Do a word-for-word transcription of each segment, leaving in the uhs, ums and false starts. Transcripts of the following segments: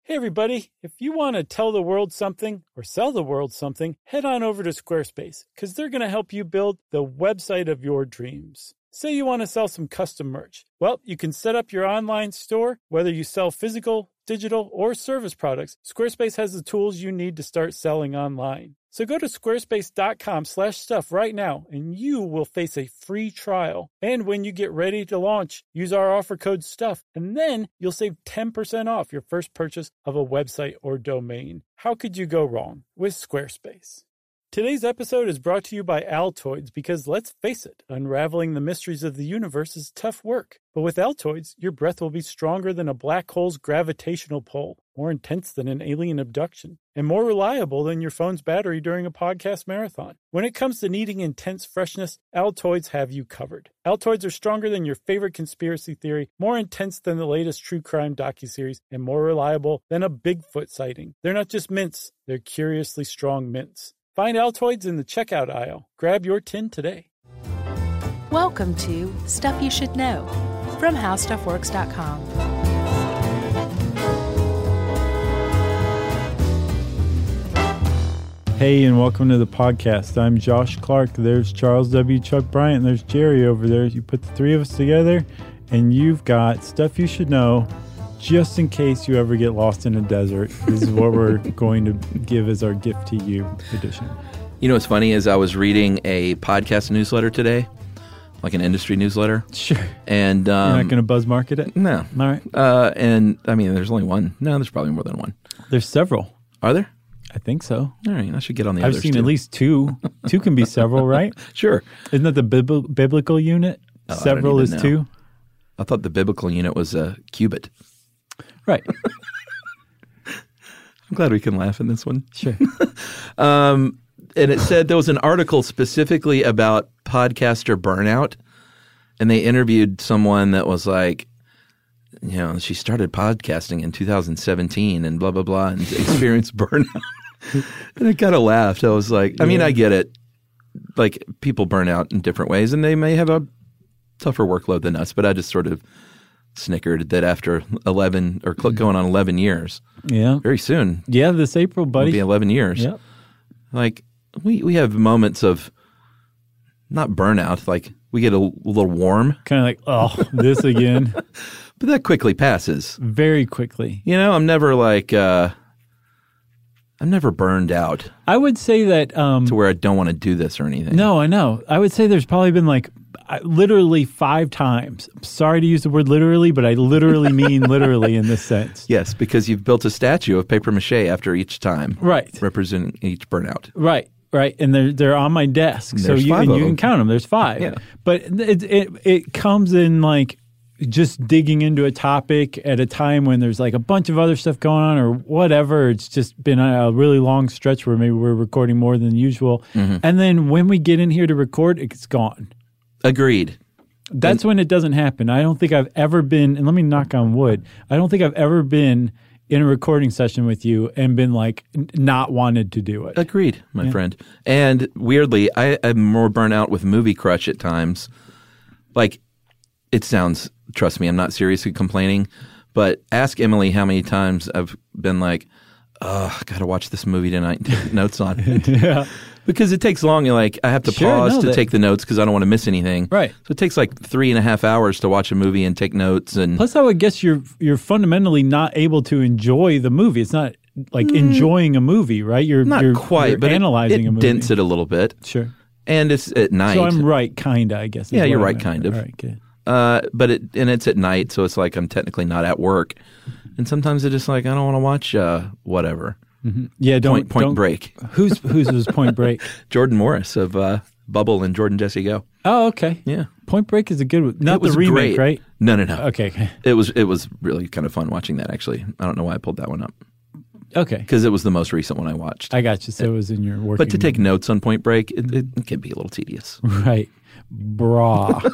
Hey everybody, if you want to tell the world something or sell the world something, head on over to Squarespace because they're going to help you build the website of your dreams. Say you want to sell some custom merch. Well, you can set up your online store, whether you sell physical, digital, or service products. Squarespace has the tools you need to start selling online. So go to squarespace.com slash stuff right now, and you will face a free trial. And when you get ready to launch, use our offer code STUFF, and then you'll save ten percent off your first purchase of a website or domain. How could you go wrong with Squarespace? Today's episode is brought to you by Altoids because, let's face it, unraveling the mysteries of the universe is tough work. But with Altoids, your breath will be stronger than a black hole's gravitational pull, more intense than an alien abduction, and more reliable than your phone's battery during a podcast marathon. When it comes to needing intense freshness, Altoids have you covered. Altoids are stronger than your favorite conspiracy theory, more intense than the latest true crime docuseries, and more reliable than a Bigfoot sighting. They're not just mints, they're curiously strong mints. Find Altoids in the checkout aisle. Grab your tin today. Welcome to Stuff You Should Know from How Stuff Works dot com. Hey, and welcome to the podcast. I'm Josh Clark. There's Charles W. Chuck Bryant. There's Jerry over there. You put the three of us together, and you've got Stuff You Should Know just in case you ever get lost in a desert. This is what we're going to give as our gift to you edition. You know what's funny is I was reading a podcast newsletter today, like an industry newsletter. Sure. And um, you're not going to buzz market it? No. All right. Uh, and I mean, there's only one. No, there's probably more than one. There's several. Are there? I think so. All right. I should get on the I've others seen too. at least two. Two can be several, right? Sure. Isn't that the bib- biblical unit? Oh, Several is know. two? I thought the biblical unit was a cubit. Right. I'm glad we can laugh in this one. Sure. um, and it said there was an article specifically about podcaster burnout, and they interviewed someone that was like, you know, she started podcasting in two thousand seventeen and blah, blah, blah, and experienced burnout. And I kind of laughed. I was like, I mean, yeah. I get it. Like, people burn out in different ways, and they may have a tougher workload than us, but I just sort of snickered that after eleven or going on eleven years, yeah, very soon, yeah, this April, buddy, it'll be eleven years. Yep. Like we we have moments of not burnout, like we get a, a little warm, kind of like, oh, this again, but that quickly passes very quickly. You know, I'm never like uh, I'm never burned out. I would say that um, to where I don't want to do this or anything. No, I know. I would say there's probably been like literally five times. I'm sorry to use the word literally, but I literally mean literally in this sense. Yes, because you've built a statue of paper mache after each time. Right. Representing each burnout. Right, right. And they're, they're on my desk. And so you, and you can count them. There's five. Yeah. But it, it, it comes in like just digging into a topic at a time when there's like a bunch of other stuff going on or whatever. It's just been a really long stretch where maybe we're recording more than usual. Mm-hmm. And then when we get in here to record, it's gone. Agreed. That's and, when it doesn't happen. I don't think I've ever been, and let me knock on wood, I don't think I've ever been in a recording session with you and been like n- not wanted to do it. Agreed, my yeah. friend. And weirdly, I am more burnt out with Movie Crutch at times. Like, it sounds, trust me, I'm not seriously complaining, but ask Emily how many times I've been like, oh, I got to watch this movie tonight and take notes on it. Yeah. Because it takes long. Like, I have to sure, pause no, to that, take the notes because I don't want to miss anything. Right. So it takes like three and a half hours to watch a movie and take notes. And plus, I would guess you're you're fundamentally not able to enjoy the movie. It's not like mm, enjoying a movie, right? You're not you're, quite, you're but analyzing it, it a movie. dents it a little bit. Sure. And it's at night. So I'm right, kind of, I guess. Yeah, you're right, kind of. All right, good. Uh, but it and it's at night, so it's like I'm technically not at work. And sometimes it's just like I don't want to watch uh, whatever. Mm-hmm. Yeah, don't Point, point don't, Break. Who's who's was Point Break? Jordan Morris of uh, Bubble and Jordan Jesse Go. Oh, okay. Yeah, Point Break is a good one. Not it was the remake, great. right? No, no, no. Okay, okay. It was it was really kind of fun watching that. Actually, I don't know why I pulled that one up. Okay, because it was the most recent one I watched. I got you. So it, it was in your working. But to take notes on Point Break, it, it, it can be a little tedious. Right, brah.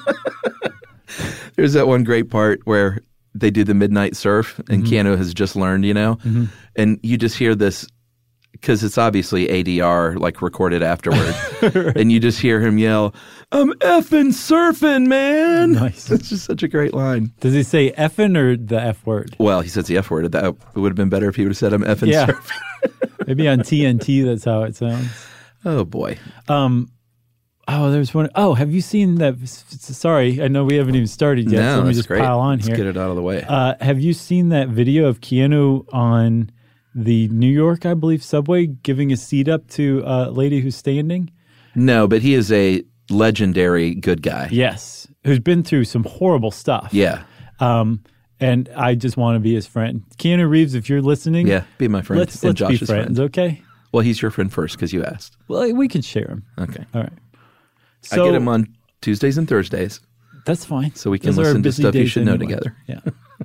There's that one great part where they do the midnight surf, and mm-hmm. Keanu has just learned, you know, mm-hmm. and you just hear this because it's obviously A D R, like recorded afterward. Right. And you just hear him yell, "I'm effing surfing, man." Nice. It's just such a great line. Does he say effing or the F word? Well, he says the F word. That it would have been better if he would have said, "I'm effing yeah. surfing." Maybe on T N T, that's how it sounds. Oh, boy. Um, oh, there's one. Oh, have you seen that? Sorry, I know we haven't even started yet. No, so let me that's just great. pile on Let's here. get it out of the way. Uh, have you seen that video of Keanu on the New York, I believe, subway giving a seat up to a lady who's standing? No, but he is a legendary good guy. Yes, who's been through some horrible stuff. Yeah. Um, and I just want to be his friend. Keanu Reeves, if you're listening, Yeah, be my friend. let's, and let's Josh's be friends, friend. okay? Well, he's your friend first because you asked. Well, we can share him. Okay. All right. So, I get him on Tuesdays and Thursdays. That's fine. So we can Those are listen to busy stuff you days should know anyway. together. Yeah.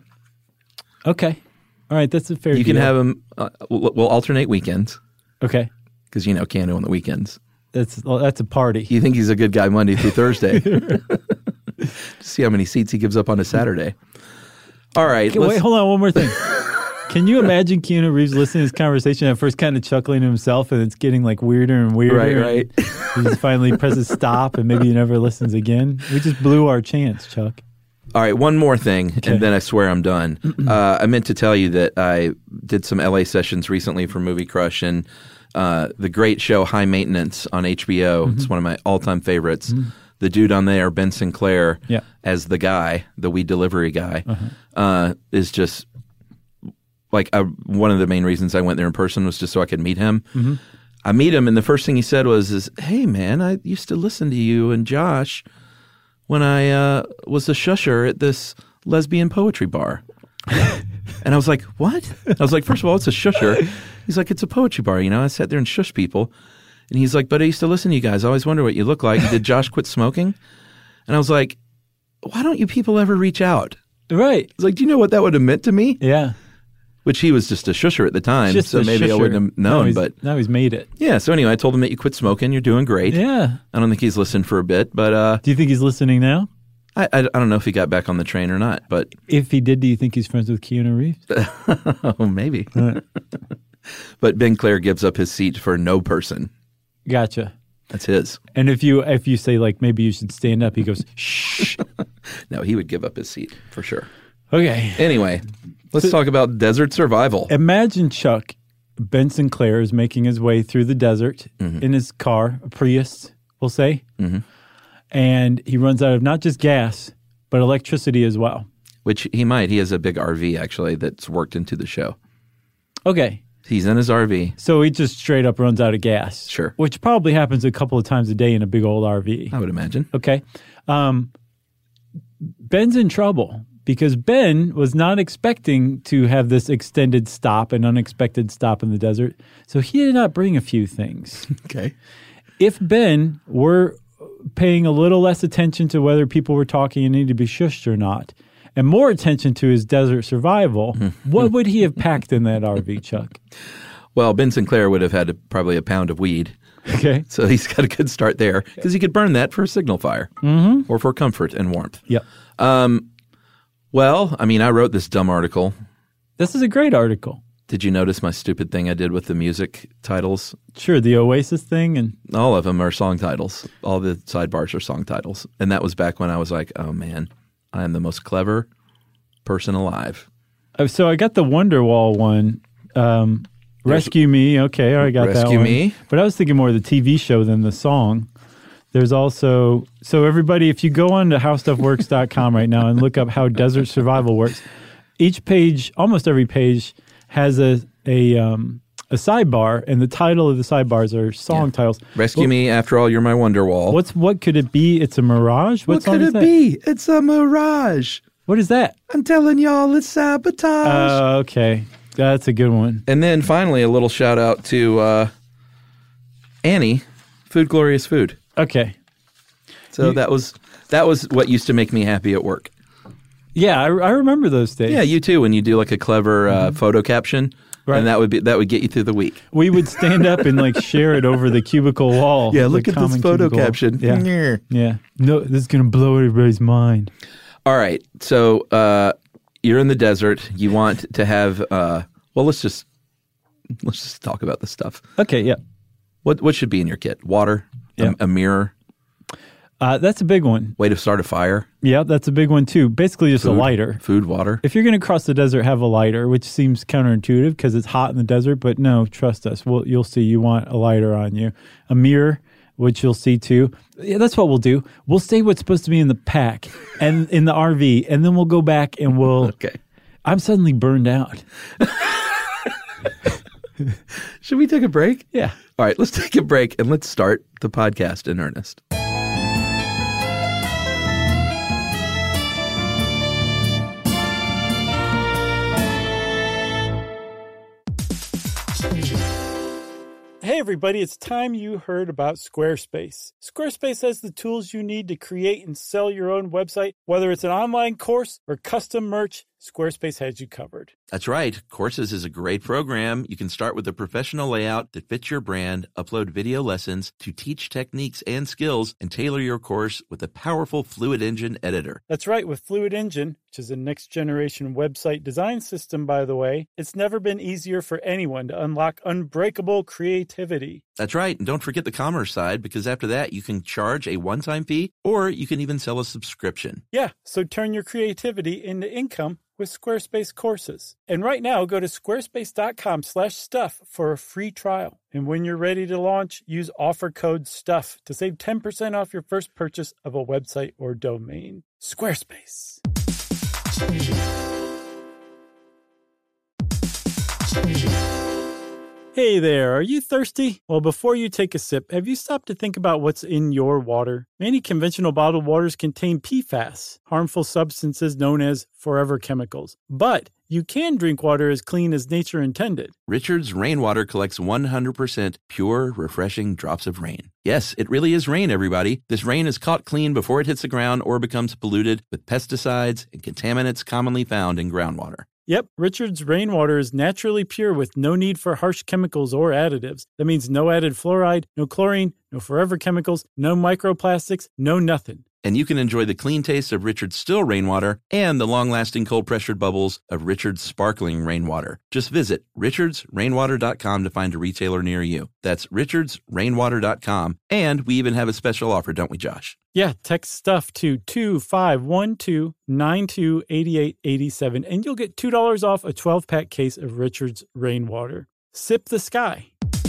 Okay. All right. That's a fair You can deal. have him, uh, we'll, we'll alternate weekends Okay. because, you know, Keanu on the weekends. That's well, that's a party. You think he's a good guy Monday through Thursday. See how many seats he gives up on a Saturday. All right. Okay, let's- wait, hold on. One more thing. Can you imagine Keanu Reeves listening to this conversation at first kind of chuckling to himself and it's getting like weirder and weirder? Right, and right. He just finally presses stop and maybe he never listens again. We just blew our chance, Chuck. All right, one more thing, Okay. and then I swear I'm done. Uh, I meant to tell you that I did some L A sessions recently for Movie Crush, and uh, the great show High Maintenance on H B O. Mm-hmm. It's one of my all-time favorites. The dude on there, Ben Sinclair, Yeah. as the guy, the weed delivery guy, Uh-huh. uh, is just like I, one of the main reasons I went there in person was just so I could meet him. Mm-hmm. I meet him, and the first thing he said was, "Is hey man, I used to listen to you and Josh when I uh, was a shusher at this lesbian poetry bar." And I was like, "What?" I was like, "First of all, it's a shusher." He's like, "It's a poetry bar, you know. I sat there and shush people." And he's like, "But I used to listen to you guys. I always wonder what you look like. Did Josh quit smoking?" And I was like, "Why don't you people ever reach out?" Right. I was like, "Do you know what that would have meant to me?" Yeah. Which he was just a shusher at the time, Just so a maybe I shusher. wouldn't have Now known. he's- But now he's made it. yeah, so anyway, I told him that you quit smoking. You're doing great. Yeah. I don't think he's listened for a bit, but uh, Do you think he's listening now? I, I I don't know if he got back on the train or not. But If he did, do you think he's friends with Keanu Reeves? oh, maybe. Right. But Ben Clare gives up his seat for no person. Gotcha. That's his. And if you if you say like maybe you should stand up, he goes shh. No, he would give up his seat for sure. Okay. Anyway, let's talk about desert survival. Imagine Chuck, Ben Sinclair is making his way through the desert Mm-hmm. in his car, a Prius, we'll say, Mm-hmm. and he runs out of not just gas but electricity as well. Which he might. He has a big R V, actually, that's worked into the show. Okay. He's in his R V. So he just straight up runs out of gas. Sure. Which probably happens a couple of times a day in a big old R V. I would imagine. Okay. Um, Ben's in trouble because Ben was not expecting to have this extended stop, an unexpected stop in the desert. So he did not bring a few things. Okay. If Ben were paying a little less attention to whether people were talking and needed to be shushed or not, and more attention to his desert survival, what would he have packed in that R V, Chuck? Well, Ben Sinclair would have had a, probably a pound of weed. Okay. So he's got a good start there because he could burn that for a signal fire mm-hmm. or for comfort and warmth. Yep. Well, I mean, I wrote this dumb article. This is a great article. Did you notice my stupid thing I did with the music titles? Sure, the Oasis thing and All of them are song titles. All the sidebars are song titles. And that was back when I was like, oh man, I am the most clever person alive. Oh, so I got the Wonderwall one. Um, Rescue Me. Okay, I got that Rescue one. Me. But I was thinking more of the T V show than the song. There's also, so everybody, if you go on to how stuff works dot com right now and look up how desert survival works, each page, almost every page, has a a um, a sidebar, and the title of the sidebars are song Yeah. titles. Rescue Well, Me, After All, You're My Wonderwall. What's what could it be? It's a mirage. What, what song could is it that? be? It's a mirage. What is that? I'm telling y'all, it's sabotage. Oh, okay, that's a good one. And then finally, a little shout out to uh, Annie, Food Glorious Food. Okay. So You- that was that was what used to make me happy at work. Yeah, I, I remember those days. Yeah, you too. When you do like a clever uh, photo caption, Right. and that would be that would get you through the week. We would stand up and like share it over the cubicle wall. Yeah, the look at this common photo cubicle wall. caption. Yeah. Yeah. Yeah. No, this is going to blow everybody's mind. All right, so uh, you're in the desert. You want to have uh, well, let's just let's just talk about this stuff. Okay, yeah. What what should be in your kit? Water, Yeah. a, a mirror, Uh, that's a big one. way to start a fire, Yeah, that's a big one too. Basically just food, a lighter. food, water. If you're going to cross the desert, have a lighter, which seems counterintuitive because it's hot in the desert. But no, trust us. We'll, you'll see you want a lighter on you. A mirror, which you'll see too. Yeah, that's what we'll do. We'll say what's supposed to be in the pack and in the R V, and then we'll go back and we'll... Okay. I'm suddenly burned out. Should we take a break? Yeah. All right, let's take a break and let's start the podcast in earnest. Hey everybody, it's time you heard about Squarespace. Squarespace has the tools you need to create and sell your own website. Whether it's an online course or custom merch, Squarespace has you covered. That's right. Courses is a great program. You can start with a professional layout that fits your brand, upload video lessons to teach techniques and skills, and tailor your course with a powerful Fluid Engine editor. That's right, with Fluid Engine, which is a next-generation website design system, by the way, it's never been easier for anyone to unlock unbreakable creativity. That's right. And don't forget the commerce side, because after that, you can charge a one-time fee, or you can even sell a subscription. Yeah, so turn your creativity into income with Squarespace courses. And right now, go to squarespace.com slash stuff for a free trial. And when you're ready to launch, use offer code STUFF to save ten percent off your first purchase of a website or domain. Squarespace. Hey there, are you thirsty? Well, before you take a sip, have you stopped to think about what's in your water? Many conventional bottled waters contain P FAS, harmful substances known as forever chemicals. But you can drink water as clean as nature intended. Richard's Rainwater collects one hundred percent pure, refreshing drops of rain. Yes, it really is rain, everybody. This rain is caught clean before it hits the ground or becomes polluted with pesticides and contaminants commonly found in groundwater. Yep, Richard's Rainwater is naturally pure with no need for harsh chemicals or additives. That means no added fluoride, no chlorine, no forever chemicals, no microplastics, no nothing. And you can enjoy the clean taste of Richard's still rainwater and the long-lasting cold-pressured bubbles of Richard's sparkling rainwater. Just visit richards rainwater dot com to find a retailer near you. That's richards rainwater dot com. And we even have a special offer, don't we, Josh? Yeah, text STUFF to two five one two nine two eight eight eight seven, and you'll get two dollars off a twelve-pack case of Richard's Rainwater. Sip the sky.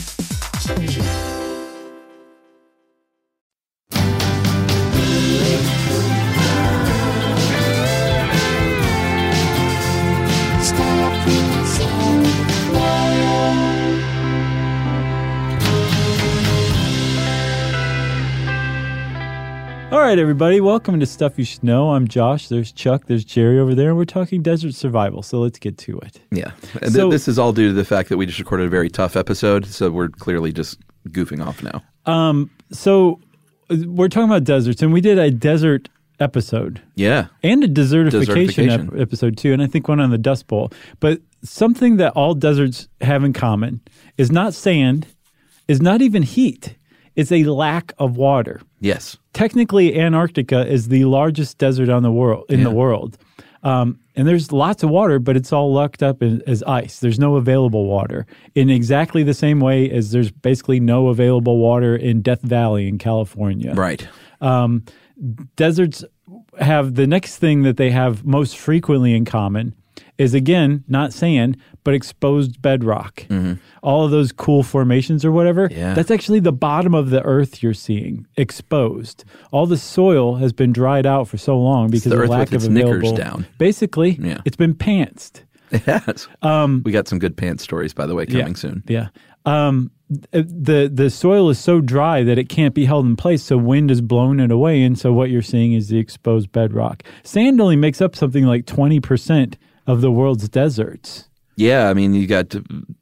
All right, everybody, welcome to Stuff You Should Know. I'm Josh. There's Chuck. There's Jerry over there. We're talking desert survival, so let's get to it. Yeah. And So- th- this is all due to the fact that we just recorded a very tough episode, so we're clearly just goofing off now. Um, so uh, we're talking about deserts, and we did a desert episode Yeah. and a desertification, Desertification. ep- episode too, and I think one on the Dust Bowl. But something that all deserts have in common is not sand, is not even heat. It's a lack of water. Yes. Technically, Antarctica is the largest desert on the world in Yeah. the world, um, and there's lots of water, but it's all locked up in, as ice. There's no available water in exactly the same way as there's basically no available water in Death Valley in California. Right. Um, deserts have the next thing that they have most frequently in common is, again, not sand, but exposed bedrock. Mm-hmm. All of those cool formations or whatever, Yeah. that's actually the bottom of the earth you're seeing exposed. All the soil has been dried out for so long because the of earth lack with of its knickers available. down. Basically, Yeah. it's been pantsed. It has. Um, we got some good pants stories, by the way, coming yeah, soon. Yeah. Um, th- the the soil is so dry that it can't be held in place, so wind has blown it away, and so what you're seeing is the exposed bedrock. Sand only makes up something like twenty percent of the world's deserts. Yeah, I mean, you got uh,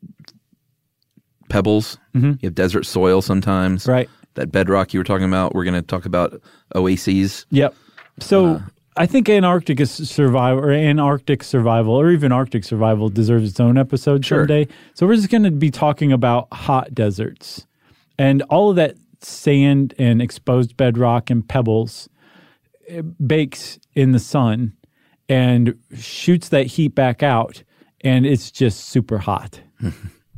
pebbles. Mm-hmm. You have desert soil sometimes. Right. That bedrock you were talking about. We're going to talk about oases. Yep. So Uh, I think Antarctica survival or Antarctic survival or even Arctic survival deserves its own episode Sure. someday. So we're just going to be talking about hot deserts and all of that sand and exposed bedrock and pebbles it bakes in the sun and shoots that heat back out, and it's just super hot.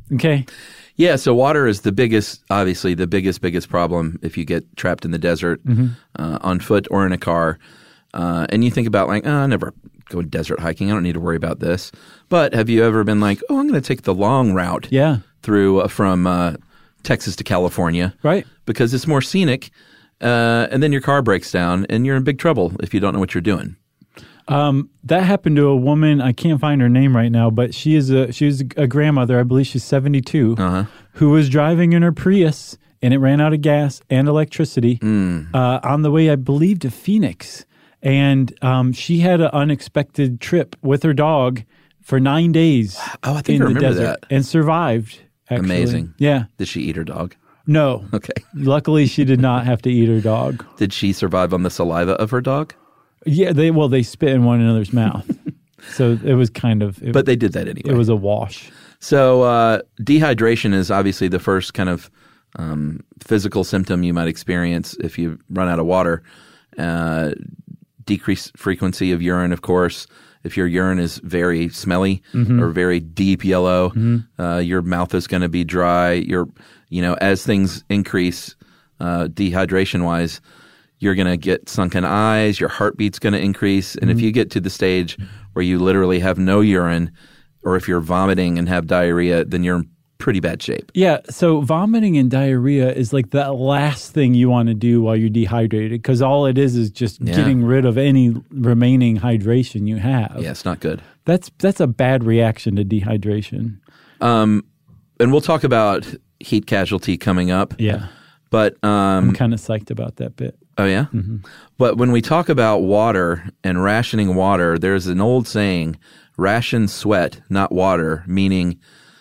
Okay. Yeah, so water is the biggest, obviously the biggest, biggest problem if you get trapped in the desert mm-hmm. uh, on foot or in a car. Uh, and you think about like, oh, I never go desert hiking. I don't need to worry about this. But have you ever been like, oh, I'm going to take the long route yeah. through uh, from uh, Texas to California. Right. Because it's more scenic. Uh, and then your car breaks down and you're in big trouble if you don't know what you're doing. Um, that happened to a woman. I can't find her name right now, but she is a she was a grandmother. I believe she's seventy-two, uh-huh. who was driving in her Prius, and it ran out of gas and electricity mm. uh, on the way, I believe, to Phoenix. And um, she had an unexpected trip with her dog for nine days. Oh, I think in I the remember desert that. And survived. Actually. Amazing. Yeah. Did she eat her dog? No. Okay. Luckily, she did not have to eat her dog. Did she survive on the saliva of her dog? Yeah, they well, they spit in one another's mouth, so it was kind of. It, but they did that anyway. It was a wash. So uh, dehydration is obviously the first kind of um, physical symptom you might experience if you run out of water. Uh, decreased frequency of urine, of course. If your urine is very smelly mm-hmm. or very deep yellow, mm-hmm. uh, your mouth is going to be dry. Your, you know, as things increase uh, dehydration-wise, you're going to get sunken eyes, your heartbeat's going to increase. And mm-hmm. if you get to the stage where you literally have no urine, or if you're vomiting and have diarrhea, then you're in pretty bad shape. Yeah, so vomiting and diarrhea is like the last thing you want to do while you're dehydrated, because all it is is just yeah. getting rid of any remaining hydration you have. Yeah, it's not good. That's that's a bad reaction to dehydration. Um, and we'll talk about heat casualty coming up. Yeah. But um, I'm kind of psyched about that bit. Oh, yeah? Mm-hmm. But when we talk about water and rationing water, there's an old saying, ration sweat, not water, meaning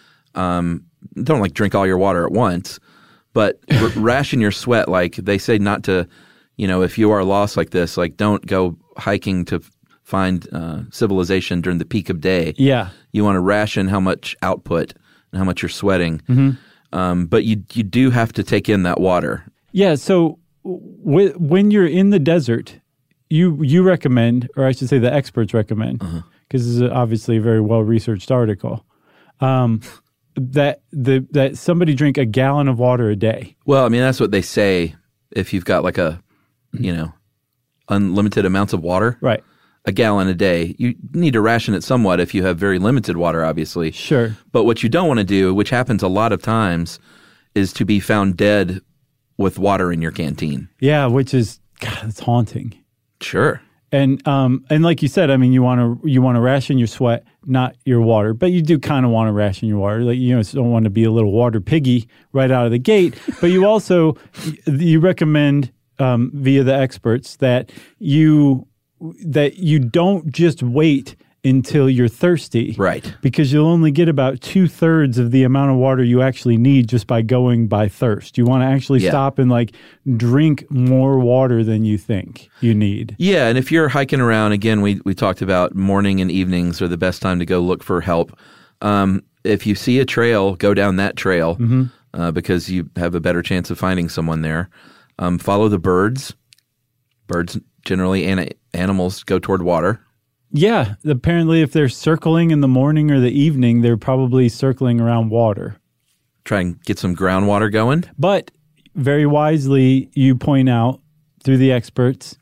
um, don't like drink all your water at once, but r- ration your sweat. Like they say not to, you know, if you are lost like this, like don't go hiking to f- find uh, civilization during the peak of day. Yeah. You want to ration how much output and how much you're sweating. Mm-hmm. Um, but you you do have to take in that water. Yeah, so w- when you're in the desert, you you recommend, or I should say the experts recommend, because uh-huh. this is obviously a very well-researched article, um, that the that somebody drink a gallon of water a day. Well, I mean, that's what they say if you've got like a, you know, unlimited amounts of water. Right. A gallon a day. You need to ration it somewhat if you have very limited water, obviously. Sure. But what you don't want to do, which happens a lot of times, is to be found dead with water in your canteen. Yeah, which is, God, it's haunting. Sure. And um and like you said, I mean, you want to you want to ration your sweat, not your water, but you do kind of want to ration your water. Like you know, don't want to be a little water piggy right out of the gate. But you also you recommend um, via the experts that you. that you don't just wait until you're thirsty. Right. Because you'll only get about two-thirds of the amount of water you actually need just by going by thirst. You want to actually yeah. stop and like drink more water than you think you need. Yeah, and if you're hiking around, again, we, we talked about morning and evenings are the best time to go look for help. Um, if you see a trail, go down that trail mm-hmm. uh, because you have a better chance of finding someone there. Um, follow the birds. Birds generally and animals go toward water. Yeah. Apparently, if they're circling in the morning or the evening, they're probably circling around water. Try and get some groundwater going. But very wisely, you point out through the experts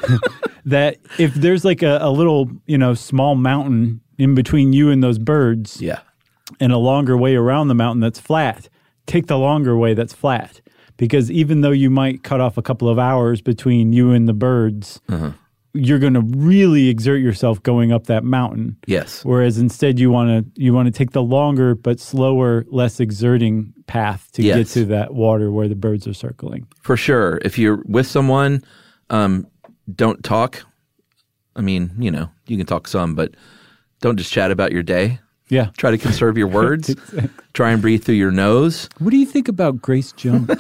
that if there's like a, a little, you know, small mountain in between you and those birds, yeah, and a longer way around the mountain that's flat, take the longer way that's flat. Because even though you might cut off a couple of hours between you and the birds, uh-huh. you're going to really exert yourself going up that mountain. Yes. Whereas instead you want to you want to take the longer but slower, less exerting path to yes. get to that water where the birds are circling. For sure. If you're with someone, um, don't talk. I mean, you know, you can talk some, but don't just chat about your day. Yeah. Try to conserve your words. Exactly. Try and breathe through your nose. What do you think about Grace Jones?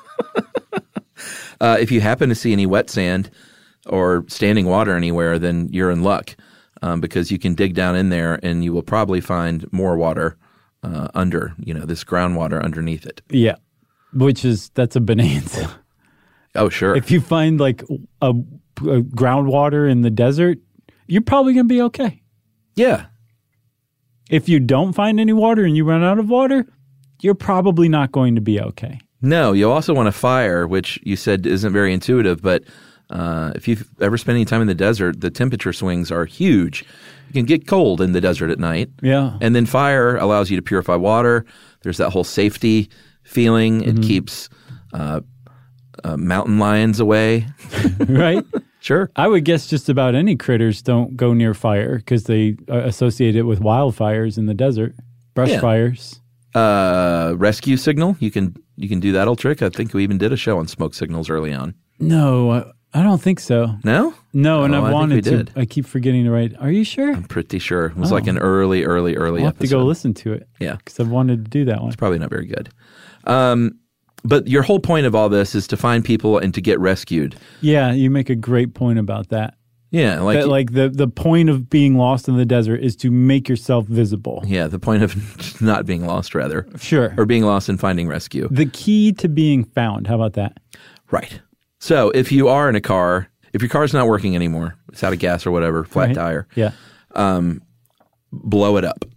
uh, if you happen to see any wet sand or standing water anywhere, then you're in luck um, because you can dig down in there and you will probably find more water uh, under, you know, this groundwater underneath it. Yeah. Which is, that's a bonanza. Oh, sure. If you find like a, a groundwater in the desert, you're probably going to be okay. Yeah. If you don't find any water and you run out of water, you're probably not going to be okay. No, you also want a fire, which you said isn't very intuitive, but uh, if you've ever spent any time in the desert, the temperature swings are huge. You can get cold in the desert at night. Yeah. And then fire allows you to purify water. There's that whole safety feeling. It mm-hmm. keeps uh, uh, mountain lions away. Right? Sure. I would guess just about any critters don't go near fire because they uh, associate it with wildfires in the desert, brush yeah. fires. Uh, rescue signal. You can you can do that old trick. I think we even did a show on smoke signals early on. No, I, I don't think so. No? No, and oh, I've I wanted think we to. Did. I keep forgetting to write. Are you sure? I'm pretty sure. It was oh. like an early, early, early I'll have episode. to go listen to it. Yeah. Because I've wanted to do that one. It's probably not very good. Um, but your whole point of all this is to find people and to get rescued. Yeah, you make a great point about that. Yeah, like that, like the, the point of being lost in the desert is to make yourself visible. Yeah, the point of not being lost, rather. Sure. Or being lost and finding rescue. The key to being found. How about that? Right. So if you are in a car, if your car's not working anymore, it's out of gas or whatever, flat right. tire, yeah, um, blow it up.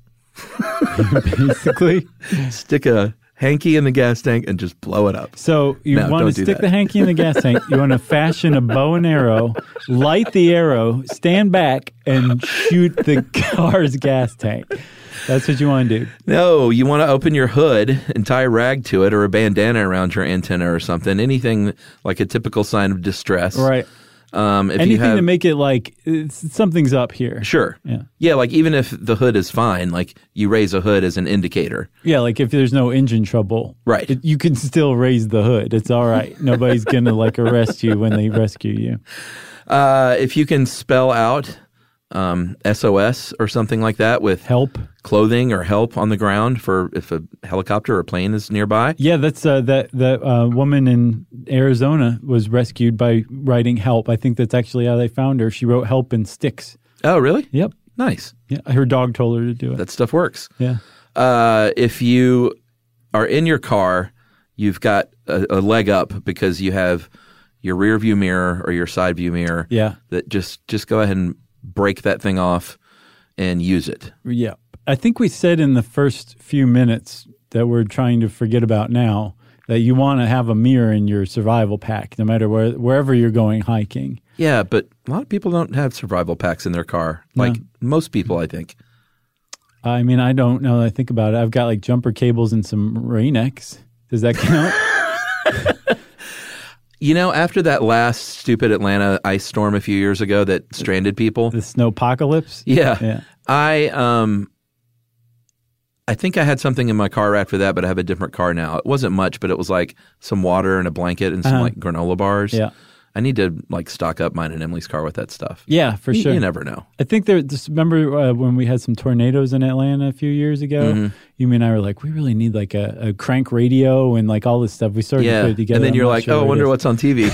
Basically, stick a hanky in the gas tank and just blow it up. So you no, want to stick that. the hanky in the gas tank. You want to fashion a bow and arrow, light the arrow, stand back, and shoot the car's gas tank. That's what you want to do. No, you want to open your hood and tie a rag to it or a bandana around your antenna or something. Anything like a typical sign of distress. Right. Um, if Anything you have, to make it like it's, something's up here. Sure. Yeah. Yeah, like even if the hood is fine, like you raise a hood as an indicator. Yeah, like if there's no engine trouble. Right. It, you can still raise the hood. It's all right. Nobody's going to like arrest you when they rescue you. Uh, if you can spell out um, S O S or something like that with help, clothing or help on the ground for if a helicopter or plane is nearby. Yeah, that's uh, that that uh, woman in Arizona was rescued by writing help. I think that's actually how they found her. She wrote help in sticks. Oh, really? Yep. Nice. Yeah, her dog told her to do it. That stuff works. Yeah. Uh, if you are in your car, you've got a, a leg up because you have your rear view mirror or your side view mirror. Yeah. That just just go ahead and break that thing off and use it. Yeah. I think we said in the first few minutes that we're trying to forget about now that you want to have a mirror in your survival pack no matter where wherever you're going hiking. Yeah, but a lot of people don't have survival packs in their car. No. Like most people, I think. I mean, I don't know that I think about it. I've got like jumper cables and some Rain-X. Does that count? You know, after that last stupid Atlanta ice storm a few years ago that stranded people. The snowpocalypse? Yeah. yeah. I um I think I had something in my car after that, but I have a different car now. It wasn't much, but it was like some water and a blanket and some uh-huh. like granola bars. Yeah. I need to like stock up mine and Emily's car with that stuff. Yeah, for you, sure. You never know. I think there. Just remember uh, when we had some tornadoes in Atlanta a few years ago? Mm-hmm. You and I were like, we really need like a, a crank radio and like all this stuff. We started yeah. to put it together. And then I'm you're not like, sure oh, I wonder is. what's on T V.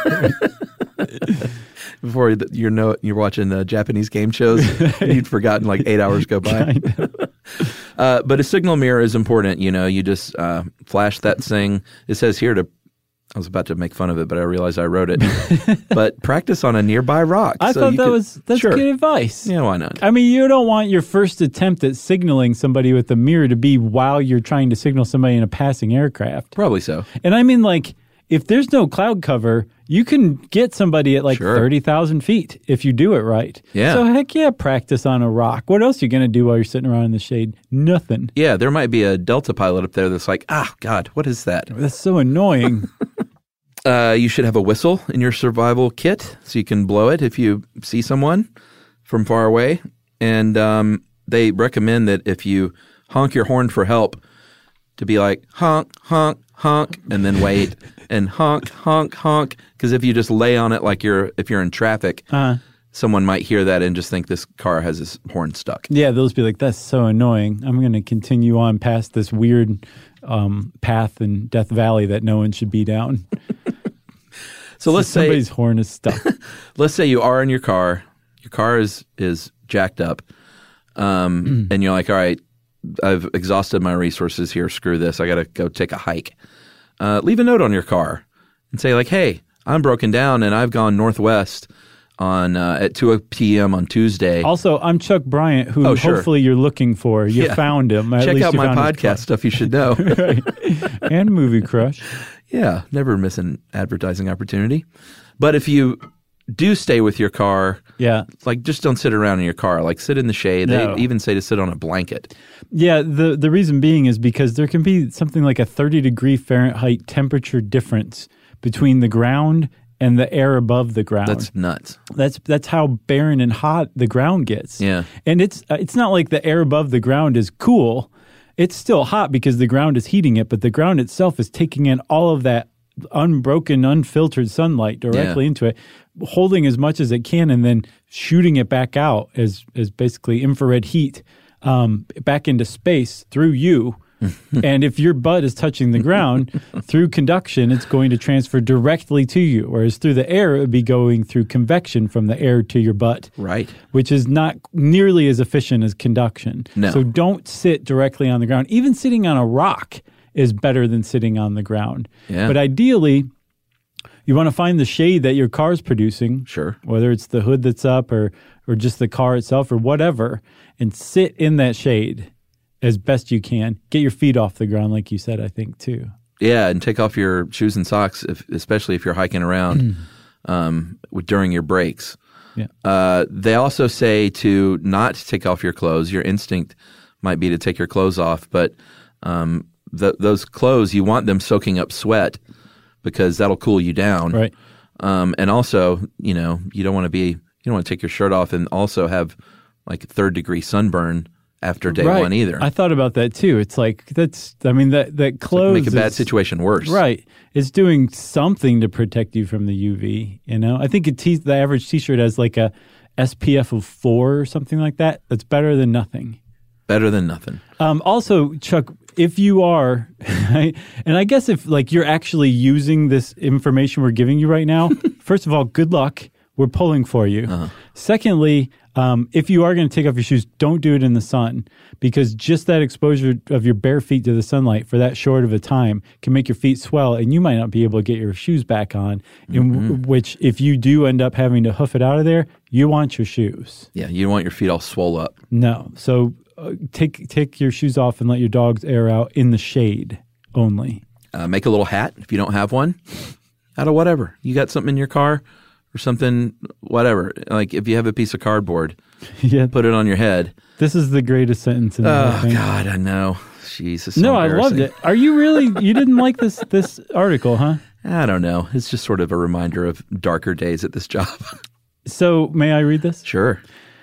Before you're know you're watching uh, Japanese game shows, you'd forgotten like eight hours go by. uh, but a signal mirror is important. You know, you just uh, flash that thing. It says here to. I was about to make fun of it, but I realized I wrote it. But practice on a nearby rock. I so thought that could, was that's sure. good advice. Yeah, why not? I mean, you don't want your first attempt at signaling somebody with a mirror to be while you're trying to signal somebody in a passing aircraft. Probably so. And I mean, like, if there's no cloud cover, you can get somebody at like sure. thirty thousand feet if you do it right. Yeah. So heck yeah, practice on a rock. What else are you going to do while you're sitting around in the shade? Nothing. Yeah, there might be a Delta pilot up there that's like, ah, God, what is that? That's so annoying. uh, you should have a whistle in your survival kit so you can blow it if you see someone from far away. And um, they recommend that if you honk your horn for help, to be like, honk, honk, honk, and then wait. And honk, honk, honk. Because if you just lay on it like you're, if you're in traffic, uh-huh. someone might hear that and just think this car has his horn stuck. Yeah, they'll just be like, that's so annoying. I'm going to continue on past this weird um, path in Death Valley that no one should be down. So let's so say somebody's horn is stuck. Let's say you are in your car. Your car is is jacked up, um, mm. and you're like, all right, I've exhausted my resources here. Screw this. I got to go take a hike. Uh, leave a note on your car and say like, hey, I'm broken down and I've gone northwest on uh, at two p.m. on Tuesday. Also, I'm Chuck Bryant, who oh, sure. hopefully you're looking for. You yeah. found him. At Check least out you my found podcast, Stuff You Should Know. Right. And Movie Crush. Yeah, never miss an advertising opportunity. But if you do stay with your car, yeah, like just don't sit around in your car. Like sit in the shade. No. They even say to sit on a blanket. Yeah, the, the reason being is because there can be something like a thirty degree Fahrenheit temperature difference between the ground and the air above the ground. That's nuts. That's that's how barren and hot the ground gets. Yeah. And it's uh, it's not like the air above the ground is cool. It's still hot because the ground is heating it, but the ground itself is taking in all of that unbroken, unfiltered sunlight directly yeah. into it, holding as much as it can and then shooting it back out as, as basically infrared heat um, back into space through you. And if your butt is touching the ground, through conduction, it's going to transfer directly to you. Whereas through the air, it would be going through convection from the air to your butt. Right. Which is not nearly as efficient as conduction. No. So don't sit directly on the ground. Even sitting on a rock is better than sitting on the ground. Yeah. But ideally, you want to find the shade that your car's producing. Sure. Whether it's the hood that's up or or just the car itself or whatever, and sit in that shade as best you can. Get your feet off the ground, like you said, I think, too. Yeah, and take off your shoes and socks, if, especially if you're hiking around um, during your breaks. Yeah. Uh, they also say to not take off your clothes. Your instinct might be to take your clothes off, but um, the, those clothes, you want them soaking up sweat because that'll cool you down. Right. Um, and also, you know, you don't want to be, you don't want to take your shirt off and also have like third degree sunburn after day right. one either. I thought about that too. It's like that's. I mean that that clothes like make a bad is, situation worse. Right. It's doing something to protect you from the U V. You know, I think a t- the average T-shirt has like a S P F of four or something like that. That's better than nothing. Better than nothing. Um, also, Chuck, if you are, and I guess if like you're actually using this information we're giving you right now, first of all, good luck. We're pulling for you. Uh-huh. Secondly, um, if you are going to take off your shoes, don't do it in the sun because just that exposure of your bare feet to the sunlight for that short of a time can make your feet swell and you might not be able to get your shoes back on, mm-hmm. in w- which if you do end up having to hoof it out of there, you want your shoes. Yeah, you don't want your feet all swole up. No. So uh, take take your shoes off and let your dogs air out in the shade only. Uh, make a little hat if you don't have one out of whatever. You got something in your car? Or something, whatever. Like if you have a piece of cardboard, yeah. put it on your head. This is the greatest sentence in the whole Oh, thing. God, I know. Jesus. So no, I loved it. Are you really, you didn't like this this article, huh? I don't know. It's just sort of a reminder of darker days at this job. So may I read this? Sure.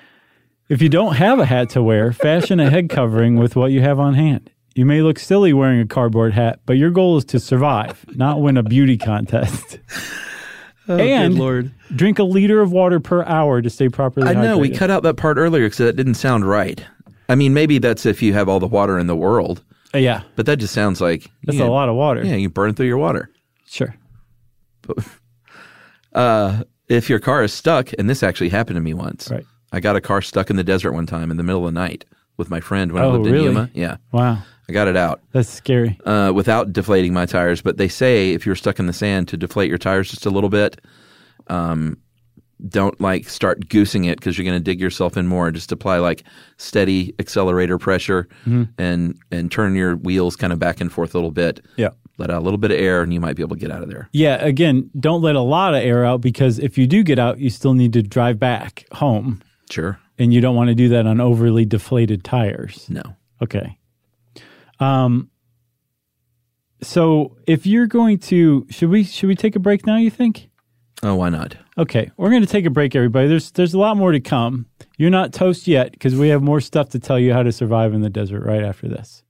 If you don't have a hat to wear, fashion a head covering with what you have on hand. You may look silly wearing a cardboard hat, but your goal is to survive, not win a beauty contest. Oh, and good Lord. Drink a liter of water per hour to stay properly hydrated. I know. We cut out that part earlier because that didn't sound right. I mean, maybe that's if you have all the water in the world. Uh, yeah. But that just sounds like... That's you a know, lot of water. Yeah, you burn through your water. Sure. But, uh, if your car is stuck, and this actually happened to me once. Right. I got a car stuck in the desert one time in the middle of the night with my friend when oh, I lived really? in Yuma. Yeah. Wow. I got it out. That's scary. Uh, without deflating my tires. But they say if you're stuck in the sand to deflate your tires just a little bit, um, don't like start goosing it because you're going to dig yourself in more. Just apply like steady accelerator pressure mm-hmm. and and turn your wheels kind of back and forth a little bit. Yeah. Let out a little bit of air and you might be able to get out of there. Yeah. Again, don't let a lot of air out because if you do get out, you still need to drive back home. Sure. And you don't want to do that on overly deflated tires. No. Okay. Um. So if you're going to, should we should we take a break now, you think? Oh, why not? Okay, we're going to take a break, everybody. There's there's a lot more to come. You're not toast yet because we have more stuff to tell you how to survive in the desert right after this.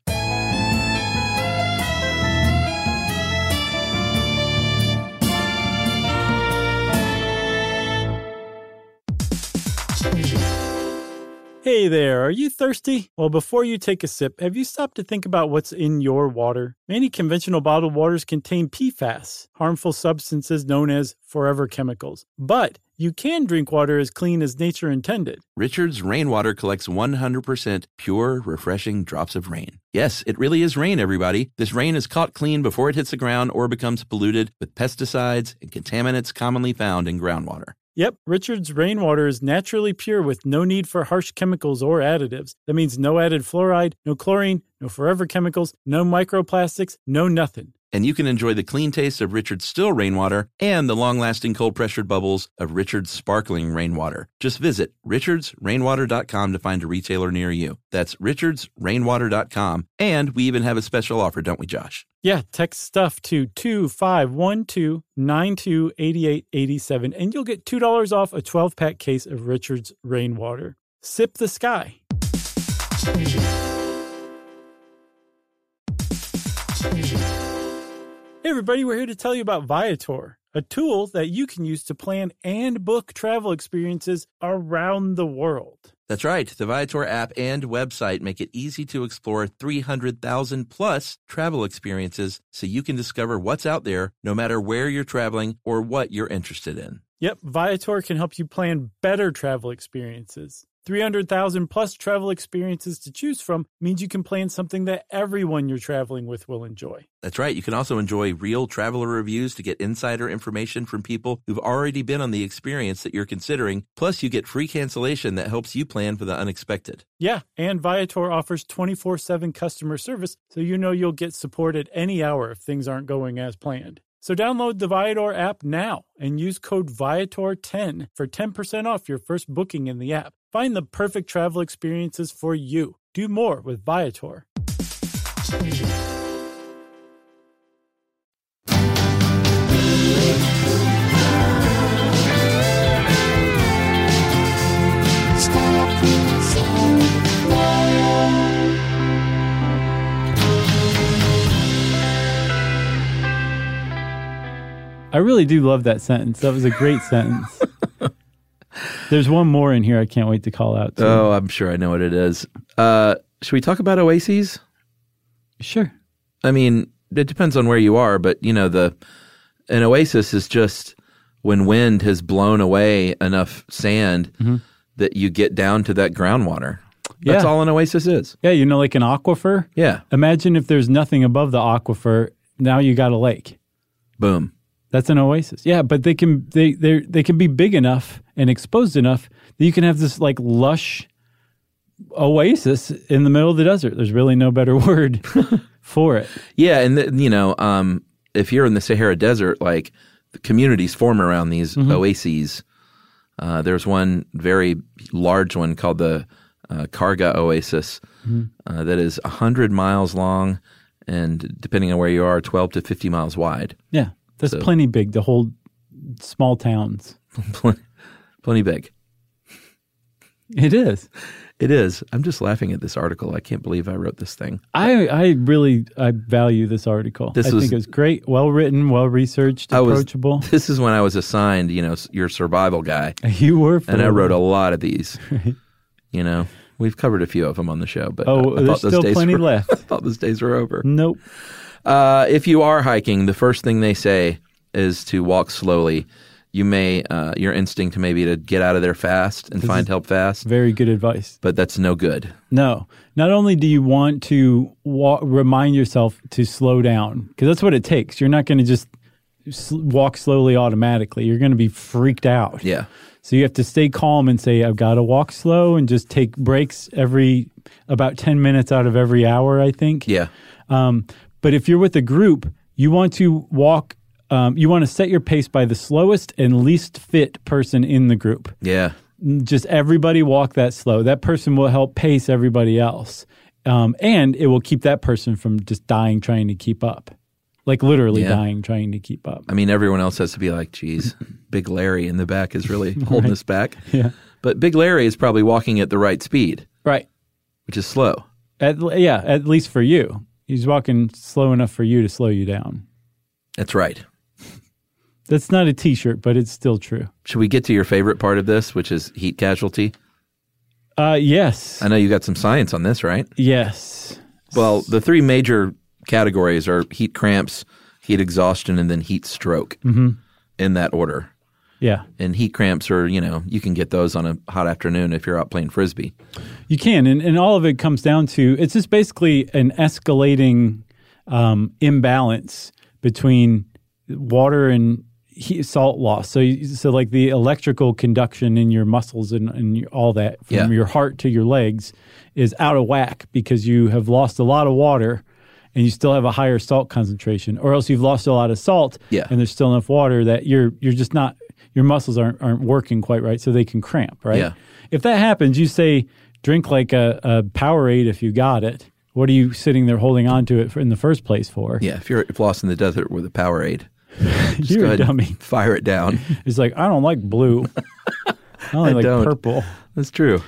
Hey there, are you thirsty? Well, before you take a sip, have you stopped to think about what's in your water? Many conventional bottled waters contain P FAS, harmful substances known as forever chemicals. But you can drink water as clean as nature intended. Richard's Rainwater collects one hundred percent pure, refreshing drops of rain. Yes, it really is rain, everybody. This rain is caught clean before it hits the ground or becomes polluted with pesticides and contaminants commonly found in groundwater. Yep, Richard's rainwater is naturally pure with no need for harsh chemicals or additives. That means no added fluoride, no chlorine, no forever chemicals, no microplastics, no nothing. And you can enjoy the clean taste of Richard's still rainwater and the long-lasting cold-pressured bubbles of Richard's sparkling rainwater. Just visit richards rainwater dot com to find a retailer near you. That's richards rainwater dot com. And we even have a special offer, don't we, Josh? Yeah, text STUFF to two five one two nine two eight eight eight seven, and you'll get two dollars off a twelve-pack case of Richard's rainwater. Sip the sky. Hey everybody, we're here to tell you about Viator, a tool that you can use to plan and book travel experiences around the world. That's right. The Viator app and website make it easy to explore three hundred thousand plus travel experiences so you can discover what's out there no matter where you're traveling or what you're interested in. Yep, Viator can help you plan better travel experiences. three hundred thousand plus travel experiences to choose from means you can plan something that everyone you're traveling with will enjoy. That's right. You can also enjoy real traveler reviews to get insider information from people who've already been on the experience that you're considering. Plus, you get free cancellation that helps you plan for the unexpected. Yeah, and Viator offers twenty-four seven customer service, so you know you'll get support at any hour if things aren't going as planned. So download the Viator app now and use code Viator ten for ten percent off your first booking in the app. Find the perfect travel experiences for you. Do more with Viator. I really do love that sentence. That was a great sentence. There's one more in here I can't wait to call out to. Oh, I'm sure I know what it is. Uh, should we talk about oases? Sure. I mean, it depends on where you are, but, you know, the an oasis is just when wind has blown away enough sand mm-hmm. that you get down to that groundwater. That's yeah. all an oasis is. Yeah, you know, like an aquifer? Yeah. Imagine if there's nothing above the aquifer, now you got a lake. Boom. That's an oasis. Yeah, but they can they they they can be big enough and exposed enough that you can have this like lush oasis in the middle of the desert. There's really no better word for it. Yeah, and the, you know, um, if you're in the Sahara Desert, like the communities form around these mm-hmm. oases. Uh, there's one very large one called the uh, Karga Oasis mm-hmm. uh, that is one hundred miles long and, depending on where you are, twelve to fifty miles wide. Yeah. That's so, plenty big to hold small towns. plenty, plenty big. It is. It is. I'm just laughing at this article. I can't believe I wrote this thing. I, I really I value this article. This I was, think it was great, well written, well researched, approachable. Was, this is when I was assigned, you know, your survival guy. You were, and I wrote a lot of these. Right. You know, we've covered a few of them on the show, but oh, I, I there's thought still those plenty days were, left. I thought those days were over. Nope. Uh, if you are hiking, the first thing they say is to walk slowly. You may, uh, your instinct may be to get out of there fast and this find help fast. Very good advice. But that's no good. No. Not only do you want to walk, remind yourself to slow down, because that's what it takes. You're not going to just sl- walk slowly automatically. You're going to be freaked out. Yeah. So you have to stay calm and say, I've got to walk slow, and just take breaks every, about ten minutes out of every hour, I think. Yeah. Um, but if you're with a group, you want to walk, um, you want to set your pace by the slowest and least fit person in the group. Yeah. Just everybody walk that slow. That person will help pace everybody else. Um, and it will keep that person from just dying trying to keep up. Like literally yeah. dying trying to keep up. I mean, everyone else has to be like, geez, Big Larry in the back is really holding right. us back. Yeah. But Big Larry is probably walking at the right speed. Right. Which is slow. At, yeah, at least for you. He's walking slow enough for you to slow you down. That's right. That's not a T-shirt, but it's still true. Should we get to your favorite part of this, which is heat casualty? Uh, yes. I know you got some science on this, right? Yes. Well, the three major categories are heat cramps, heat exhaustion, and then heat stroke mm-hmm. in that order. Yeah. And heat cramps are, you know, you can get those on a hot afternoon if you're out playing Frisbee. You can. And, and all of it comes down to, it's just basically an escalating um, imbalance between water and heat, salt loss. So, you, so like the electrical conduction in your muscles and, and your, all that from Yeah. your heart to your legs is out of whack because you have lost a lot of water and you still have a higher salt concentration, or else you've lost a lot of salt Yeah. and there's still enough water that you're you're just not your muscles aren't aren't working quite right, so they can cramp. Right. Yeah. If that happens, you say drink like a, a Powerade if you got it. What are you sitting there holding on to it for in the first place for? Yeah, if you're if lost in the desert with a Powerade, just You're go a ahead and dummy. fire it down. It's like, I don't like blue. I only I like don't. purple. That's true.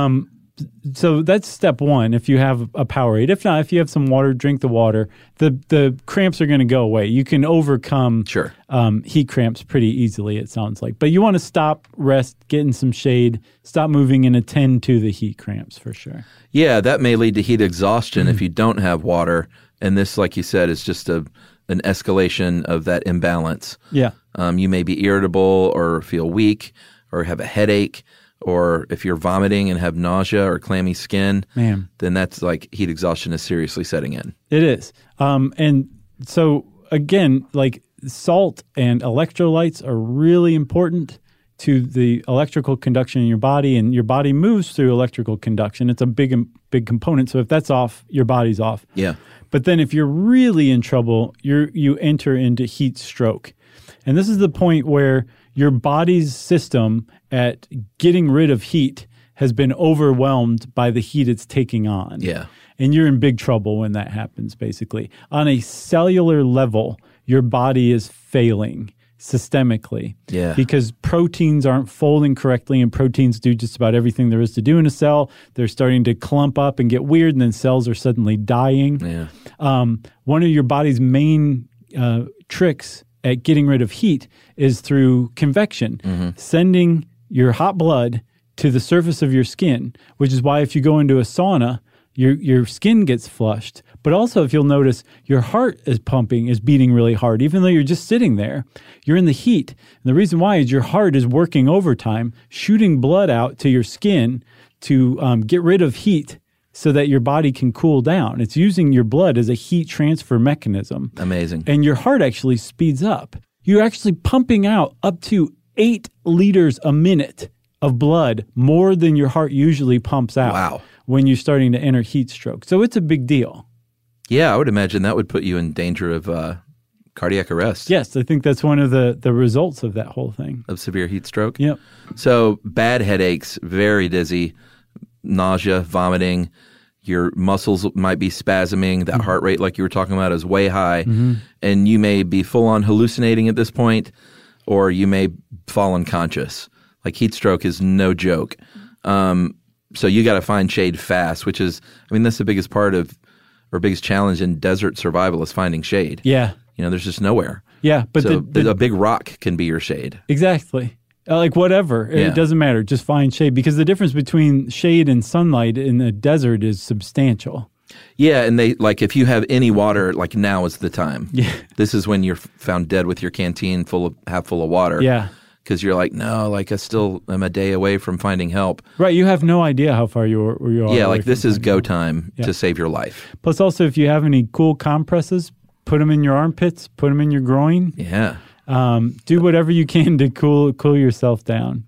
So that's step one if you have a Powerade. If not, if you have some water, drink the water. The the cramps are going to go away. You can overcome Sure. um, heat cramps pretty easily, it sounds like. But you want to stop, rest, get in some shade, stop moving, and attend to the heat cramps for sure. Yeah, that may lead to heat exhaustion if you don't have water. And this, like you said, is just a an escalation of that imbalance. Yeah. Um, you may be irritable or feel weak or have a headache, or if you're vomiting and have nausea or clammy skin, Man. then that's like heat exhaustion is seriously setting in. It is. Um, and so, again, like salt and electrolytes are really important to the electrical conduction in your body, and your body moves through electrical conduction. It's a big, big component. So if that's off, your body's off. Yeah. But then if you're really in trouble, you you enter into heat stroke. And this is the point where your body's system at getting rid of heat has been overwhelmed by the heat it's taking on. Yeah. And you're in big trouble when that happens, basically. On a cellular level, your body is failing systemically. Yeah. Because proteins aren't folding correctly, and proteins do just about everything there is to do in a cell. They're starting to clump up and get weird, and then cells are suddenly dying. Yeah. Um, one of your body's main uh, tricks at getting rid of heat is through convection, Mm-hmm. sending your hot blood to the surface of your skin, which is why if you go into a sauna, your your skin gets flushed. But also, if you'll notice, your heart is pumping, is beating really hard. Even though you're just sitting there, you're in the heat. And the reason why is your heart is working overtime, shooting blood out to your skin to um, get rid of heat so that your body can cool down. It's using your blood as a heat transfer mechanism. Amazing. And your heart actually speeds up. You're actually pumping out up to eight liters a minute of blood, more than your heart usually pumps out. Wow. When you're starting to enter heat stroke. So it's a big deal. Yeah, I would imagine that would put you in danger of uh, cardiac arrest. Yes, I think that's one of the, the results of that whole thing. Of severe heat stroke. Yep. So bad headaches, very dizzy, nausea, vomiting. Your muscles might be spasming. That Mm-hmm. heart rate, like you were talking about, is way high. Mm-hmm. And you may be full on hallucinating at this point, or you may fall unconscious. Like heat stroke is no joke. Um, so you got to find shade fast, which is, I mean, that's the biggest part of, or biggest challenge in desert survival is finding shade. Yeah. You know, there's just nowhere. Yeah. But so the, the, a big rock can be your shade. exactly. Uh, like whatever. It, Yeah. it doesn't matter. Just find shade, because the difference between shade and sunlight in the desert is substantial. Yeah, and they like if you have any water, like now is the time. Yeah. This is when you're found dead with your canteen full of half full of water. Yeah. Because you're like, no, like I still am a day away from finding help. Right. You have no idea how far you are. You are Yeah, away like this from is finding go help. time Yeah. to save your life. Plus, also, if you have any cool compresses, put them in your armpits, put them in your groin. Yeah. Um, do whatever you can to cool cool yourself down.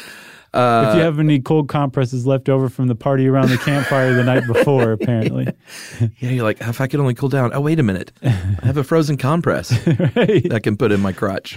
Uh, if you have any cold compresses left over from the party around the campfire the night before, apparently. Yeah, you're like, if I could only cool down. Oh, wait a minute. I have a frozen compress Right. I can put in my crotch.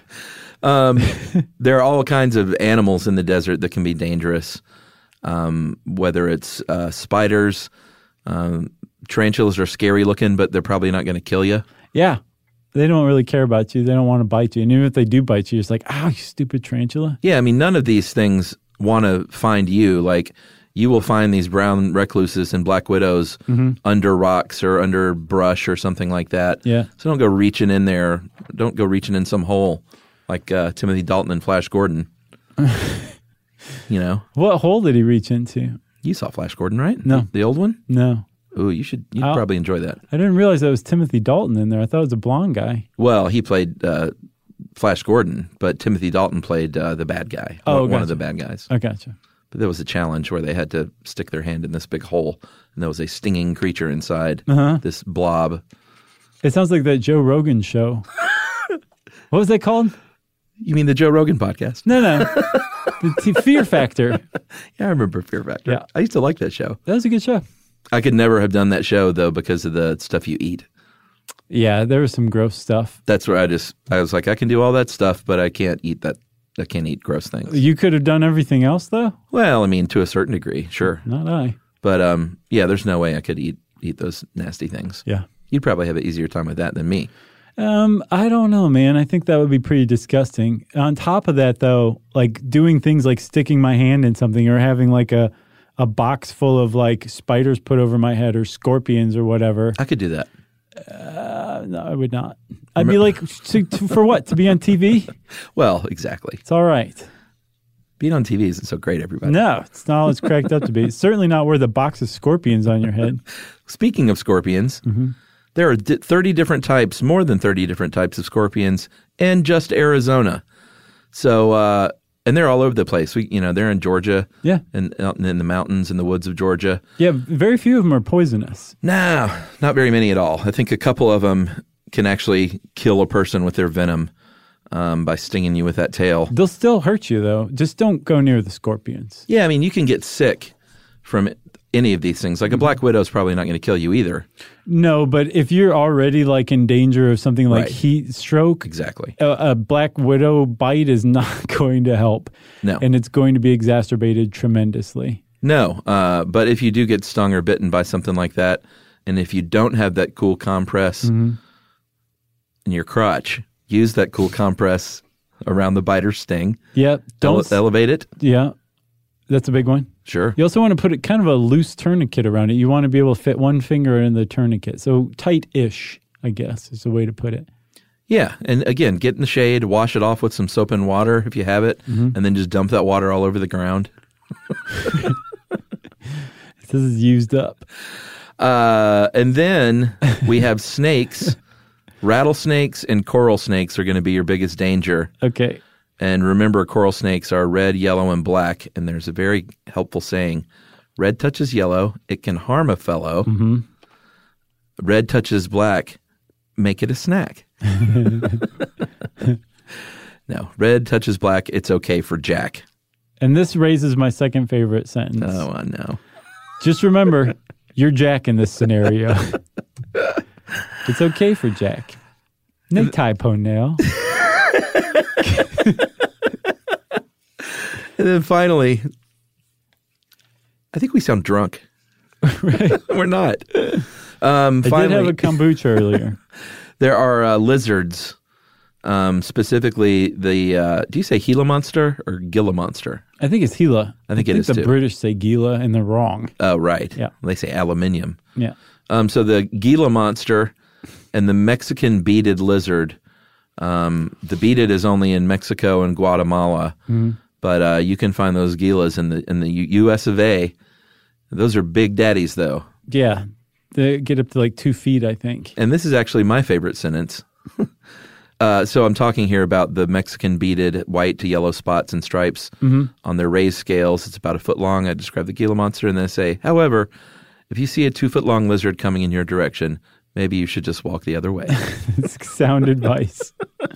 Um, there are all kinds of animals in the desert that can be dangerous, um, whether it's uh, spiders. Um, tarantulas are scary looking, but they're probably not going to kill you. Yeah. They don't really care about you. They don't want to bite you. And even if they do bite you, you're just like, ow, you stupid tarantula. Yeah, I mean, none of these things want to find you. Like, you will find these brown recluses and black widows Mm-hmm. under rocks or under brush or something like that. Yeah. So don't go reaching in there. Don't go reaching in some hole like uh, Timothy Dalton and Flash Gordon. You know? What hole did he reach into? You saw Flash Gordon, right? No. The old one? No. Ooh, you should you'd I'll- probably enjoy that. I didn't realize that was Timothy Dalton in there. I thought it was a blonde guy. Well, he played uh, Flash Gordon, but Timothy Dalton played uh, the bad guy. Oh, one, one of gotcha. the bad guys. I gotcha. But there was a challenge where they had to stick their hand in this big hole, and there was a stinging creature inside, Uh-huh. this blob. It sounds like that Joe Rogan show. What was that called? You mean the Joe Rogan podcast? No, no. The t- Fear Factor. Yeah, I remember Fear Factor. Yeah. I used to like that show. That was a good show. I could never have done that show, though, because of the stuff you eat. Yeah, there was some gross stuff. That's where I just, I was like, I can do all that stuff, but I can't eat that. I can't eat gross things. You could have done everything else, though? Well, I mean, to a certain degree, sure. Not I. But um, yeah, there's no way I could eat eat those nasty things. Yeah. You'd probably have an easier time with that than me. Um, I don't know, man. I think that would be pretty disgusting. On top of that, though, like doing things like sticking my hand in something or having like a, a box full of like spiders put over my head or scorpions or whatever. I could do that. Uh, no, I would not. I'd be like, to, to, for what? To be on T V? Well, exactly. It's all right. Being on T V isn't so great, everybody. No, it's not all it's cracked up to be. It's certainly not worth a box of scorpions on your head. Speaking of scorpions, mm-hmm. there are di- thirty different types, more than thirty different types of scorpions in just Arizona. So, uh, and they're all over the place. We, you know, they're in Georgia, yeah, and out in the mountains and the woods of Georgia. Yeah, very few of them are poisonous. No, not very many at all. I think a couple of them can actually kill a person with their venom um, by stinging you with that tail. They'll still hurt you, though. Just don't go near the scorpions. Yeah, I mean, you can get sick from any of these things. Like a black widow is probably not going to kill you either. No, but if you're already like in danger of something like Right. heat stroke, Exactly. a, a black widow bite is not going to help. No. And it's going to be exacerbated tremendously. No, uh, but if you do get stung or bitten by something like that, and if you don't have that cool compress Mm-hmm. in your crotch, use that cool compress around the biter's sting. Yeah, don't. Ele- elevate it. Yeah, that's a big one. Sure. You also want to put it kind of a loose tourniquet around it. You want to be able to fit one finger in the tourniquet. So tight-ish, I guess, is the way to put it. Yeah, and again, get in the shade, wash it off with some soap and water if you have it, Mm-hmm. and then just dump that water all over the ground. This is used up. Uh, and then we have snakes. Rattlesnakes and coral snakes are going to be your biggest danger. Okay. And remember, coral snakes are red, yellow, and black. And there's a very helpful saying, red touches yellow, it can harm a fellow. Mm-hmm. Red touches black, make it a snack. No, red touches black, it's okay for Jack. And this raises my second favorite sentence. Oh, I know. Just remember, you're Jack in this scenario. It's okay for Jack. Necktie ponytail. And then finally, I think we sound drunk. Right. We're not. Um, I finally, did have a kombucha earlier. there are uh, lizards, um, specifically the, uh, do you say Gila monster or Gila monster? I think it's Gila. I think it is the too. British say Gila and they're wrong. Oh, right. Yeah. They say aluminium. Yeah. Um, so the Gila monster and the Mexican beaded lizard. Um, the beaded is only in Mexico and Guatemala, Mm-hmm. but uh, you can find those Gilas in the in the U- U.S. of A. Those are big daddies, though. Yeah. They get up to like two feet, I think. And this is actually my favorite sentence. uh, so I'm talking here about the Mexican beaded white to yellow spots and stripes Mm-hmm. on their raised scales. It's about a foot long. I describe the Gila monster, and then I say, however, if you see a two-foot-long lizard coming in your direction, maybe you should just walk the other way. It's sound advice.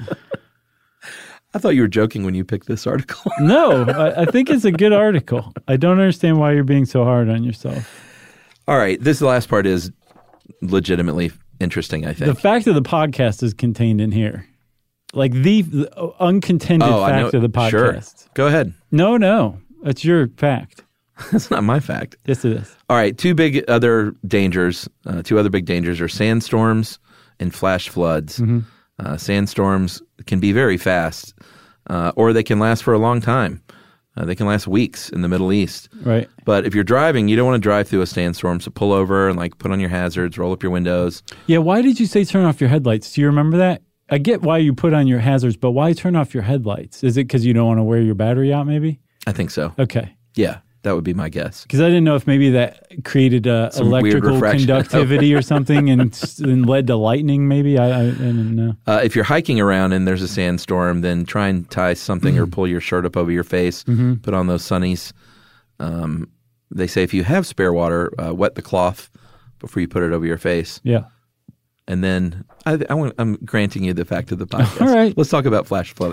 I thought you were joking when you picked this article. No, I, I think it's a good article. I don't understand why you're being so hard on yourself. All right, this last part is legitimately interesting, I think. The fact of the podcast is contained in here. Like the, the uncontended oh, I know. fact of the podcast. Sure. Go ahead. No, no. That's your fact. That's not my fact. Yes, it is. All right, two big other dangers, uh, two other big dangers are sandstorms and flash floods. Mm-hmm. Uh, sandstorms can be very fast, uh, or they can last for a long time. Uh, they can last weeks in the Middle East. Right. But if you're driving, you don't want to drive through a sandstorm, so pull over and like put on your hazards, roll up your windows. Yeah, why did you say turn off your headlights? Do you remember that? I get why you put on your hazards, but why turn off your headlights? Is it because you don't want to wear your battery out, maybe? I think so. Okay. Yeah, that would be my guess. Because I didn't know if maybe that created uh, Some weird electrical refraction. conductivity or something and, and led to lightning, maybe. I, I, I didn't know. Uh, if you're hiking around and there's a sandstorm, then try and tie something or pull your shirt up over your face. Mm-hmm. Put on those sunnies. Um, they say if you have spare water, uh, wet the cloth before you put it over your face. Yeah. And then I, I want, I'm granting you the fact of the podcast. All right. Let's talk about flash flooding.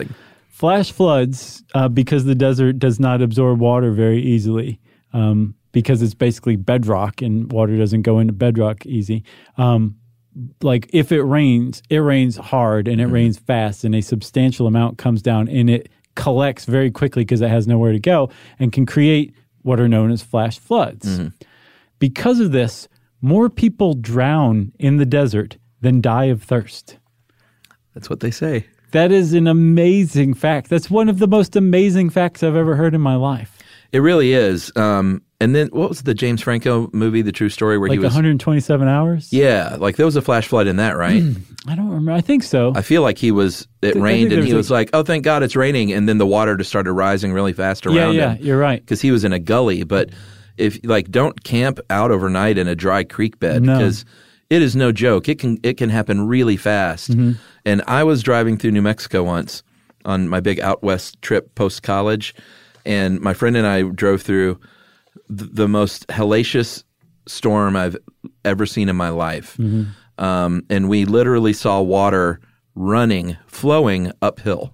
Flash floods, uh, because the desert does not absorb water very easily, um, because it's basically bedrock and water doesn't go into bedrock easy. Um, like if it rains, it rains hard and it mm-hmm. rains fast, and a substantial amount comes down and it collects very quickly because it has nowhere to go and can create what are known as flash floods. Mm-hmm. Because of this, more people drown in the desert than die of thirst. That's what they say. That is an amazing fact. That's one of the most amazing facts I've ever heard in my life. It really is. Um, and then what was the James Franco movie, The True Story, where like he was... one hundred twenty-seven hours? Yeah, like there was a flash flood in that, right? I don't remember. I think so. I feel like he was, it I rained and he a, was like, oh, thank God it's raining. And then the water just started rising really fast around yeah, him. Yeah, yeah, you're right. Because he was in a gully. But if, like, don't camp out overnight in a dry creek bed no. because it is no joke. It can, it can happen really fast. Mm-hmm. And I was driving through New Mexico once on my big out west trip post-college, and my friend and I drove through th- the most hellacious storm I've ever seen in my life. Mm-hmm. Um, and we literally saw water running, flowing uphill.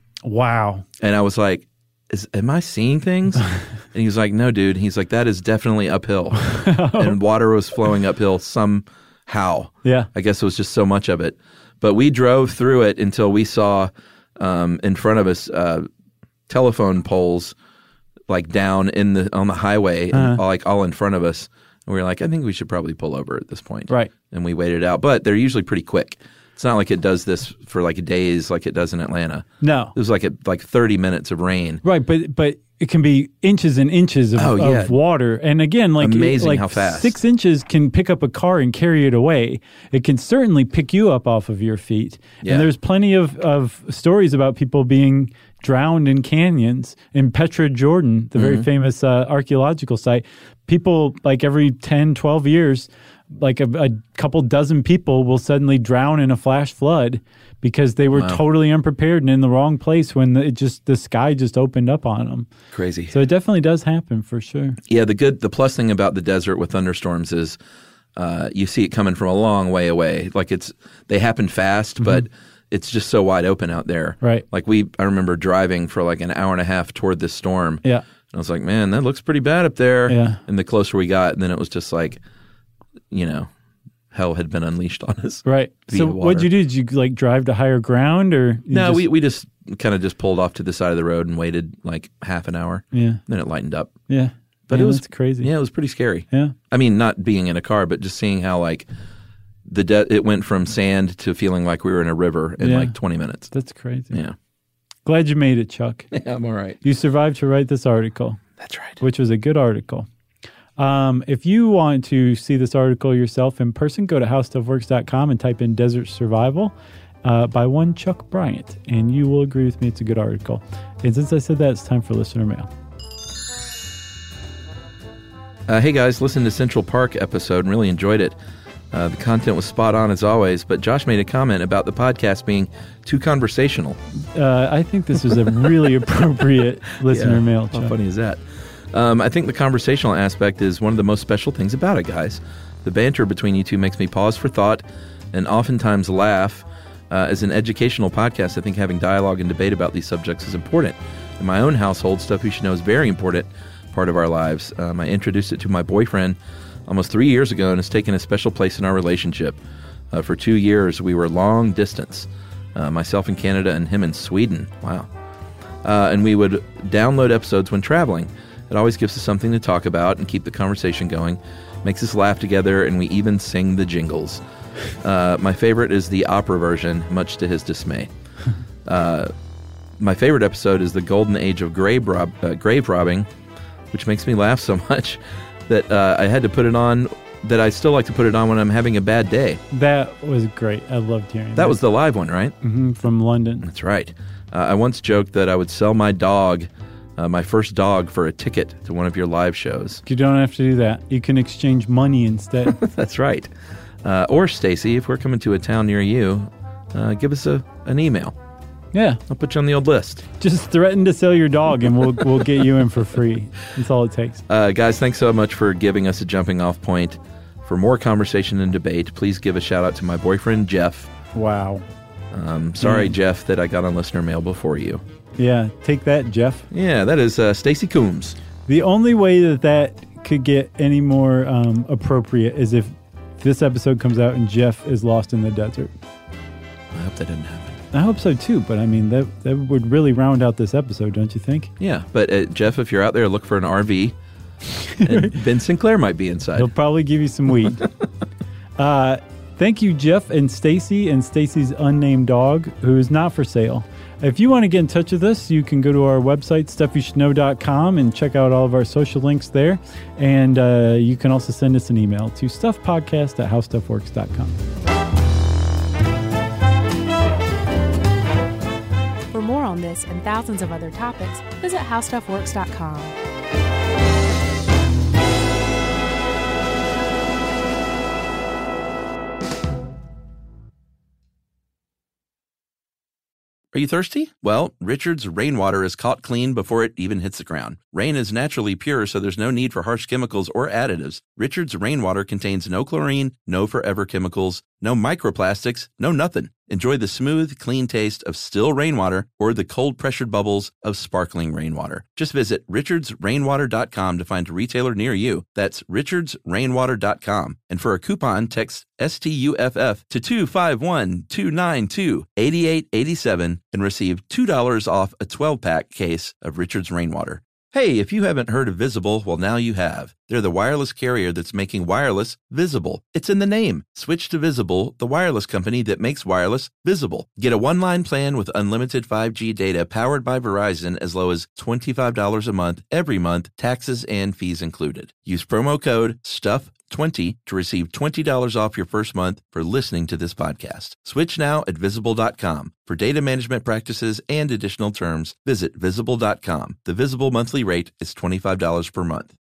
Wow. And I was like, Is, am I seeing things? And he was like, no, dude. He's like, that is definitely uphill. And water was flowing uphill somehow. Yeah. I guess it was just so much of it. But we drove through it until we saw um, in front of us uh, telephone poles like down in the on the highway, uh-huh. and all, like all in front of us. And we were like, I think we should probably pull over at this point. Right. And we waited out. But they're usually pretty quick. It's not like it does this for like days like it does in Atlanta. No. It was like a, like thirty minutes of rain. Right, but but it can be inches and inches of, oh, yeah. of water. And again, like, amazing like how fast. Six inches can pick up a car and carry it away. It can certainly pick you up off of your feet. Yeah. And there's plenty of, of stories about people being drowned in canyons. In Petra, Jordan, the mm-hmm. very famous uh, archaeological site, people like every ten, twelve years, like a, a couple dozen people will suddenly drown in a flash flood because they were wow. totally unprepared and in the wrong place when the, it just the sky just opened up on them. Crazy. So it definitely does happen for sure. Yeah, the good, the plus thing about the desert with thunderstorms is uh, you see it coming from a long way away. Like it's they happen fast, mm-hmm. but it's just so wide open out there. Right. Like we, I remember driving for like an hour and a half toward this storm. Yeah. And I was like, man, that looks pretty bad up there. Yeah. And the closer we got, and then it was just like, you know, hell had been unleashed on us. Right. So what'd you do? Did you like drive to higher ground or? No, just... we, we just kind of just pulled off to the side of the road and waited like half an hour. Yeah. Then it lightened up. Yeah. But yeah, it was that's crazy. Yeah, it was pretty scary. Yeah. I mean, not being in a car, but just seeing how like the de- it went from sand to feeling like we were in a river in yeah. like twenty minutes. That's crazy. Yeah. Glad you made it, Chuck. Yeah, I'm all right. You survived to write this article. That's right. Which was a good article. Um, if you want to see this article yourself in person, go to how stuff works dot com and type in Desert Survival uh, by one Chuck Bryant, and you will agree with me it's a good article. And since I said that, it's time for listener mail. Uh, hey guys, listened to Central Park episode and really enjoyed it. Uh, the content was spot on as always, but Josh made a comment about the podcast being too conversational. Uh, I think this is a really appropriate listener yeah. mail, Chuck. How funny is that? Um, I think the conversational aspect is one of the most special things about it, guys. The banter between you two makes me pause for thought and oftentimes laugh. Uh, as an educational podcast, I think having dialogue and debate about these subjects is important. In my own household, Stuff You Should Know is a very important part of our lives. Um, I introduced it to my boyfriend almost three years ago, and it's taken a special place in our relationship. Uh, for two years, we were long distance, uh, myself in Canada and him in Sweden. Wow. Uh, and we would download episodes when traveling. It always gives us something to talk about and keep the conversation going. Makes us laugh together, and we even sing the jingles. Uh, my favorite is the opera version, much to his dismay. Uh, my favorite episode is the golden age of grave, rob- uh, grave robbing, which makes me laugh so much that uh, I had to put it on, that I still like to put it on when I'm having a bad day. That was great. I loved hearing that. That was the live one, right? Mm-hmm, from London. That's right. Uh, I once joked that I would sell my dog, uh, my first dog, for a ticket to one of your live shows. You don't have to do that. You can exchange money instead. That's right. Uh, or, Stacy, if we're coming to a town near you, uh, give us a an email. Yeah. I'll put you on the old list. Just threaten to sell your dog and we'll we'll get you in for free. That's all it takes. Uh, guys, thanks so much for giving us a jumping off point. For more conversation and debate, please give a shout out to my boyfriend, Jeff. Wow. Um, sorry, mm. Jeff, that I got on listener mail before you. Yeah, take that, Jeff. Yeah, that is uh, Stacy Coombs. The only way that that could get any more um, appropriate is if this episode comes out and Jeff is lost in the desert. I hope that didn't happen. I hope so too, but I mean, that that would really round out this episode, don't you think? Yeah, but uh, Jeff, if you're out there, look for an R V. And Ben Sinclair might be inside. He'll probably give you some weed. uh, thank you, Jeff and Stacy and Stacy's unnamed dog, who is not for sale. If you want to get in touch with us, you can go to our website, stuff you should know dot com, and check out all of our social links there. And uh, you can also send us an email to stuffpodcast at how stuff works dot com. For more on this and thousands of other topics, visit how stuff works dot com. Are you thirsty? Well, Richard's rainwater is caught clean before it even hits the ground. Rain is naturally pure, so there's no need for harsh chemicals or additives. Richard's rainwater contains no chlorine, no forever chemicals, no microplastics, no nothing. Enjoy the smooth, clean taste of still rainwater or the cold-pressured bubbles of sparkling rainwater. Just visit richards rainwater dot com to find a retailer near you. That's richards rainwater dot com. And for a coupon, text S T U F F to two five one, two nine two, eight eight eight seven and receive two dollars off a twelve-pack case of Richard's Rainwater. Hey, if you haven't heard of Visible, well, now you have. They're the wireless carrier that's making wireless visible. It's in the name. Switch to Visible, the wireless company that makes wireless visible. Get a one-line plan with unlimited five G data powered by Verizon as low as twenty-five dollars a month, every month, taxes and fees included. Use promo code stuff twenty to receive twenty dollars off your first month for listening to this podcast. Switch now at visible dot com. For data management practices and additional terms, visit visible dot com. The Visible monthly rate is twenty-five dollars per month.